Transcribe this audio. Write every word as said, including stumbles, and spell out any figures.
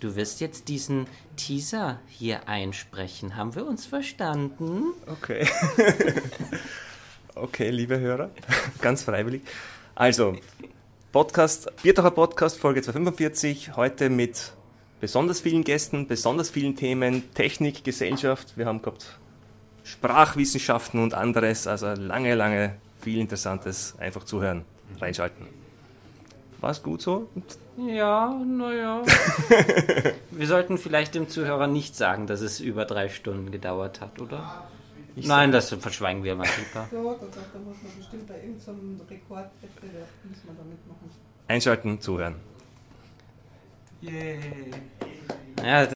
du wirst jetzt diesen Teaser hier einsprechen. Haben wir uns verstanden? Okay. Okay, liebe Hörer, ganz freiwillig. Also, Podcast, Biertaucher Podcast, Folge zweihundertfünfundvierzig, heute mit besonders vielen Gästen, besonders vielen Themen, Technik, Gesellschaft. Wir haben gehabt Sprachwissenschaften und anderes, also lange, lange viel Interessantes. Einfach zuhören, reinschalten. War's gut so? Ja, naja. Wir sollten vielleicht dem Zuhörer nicht sagen, dass es über drei Stunden gedauert hat, oder? Ich Nein, das verschweigen wir mal lieber. Ja, da muss man bestimmt bei irgendeinem Rekordwettbewerb muss man da mitmachen. Einschalten, zuhören. Yay. Ja,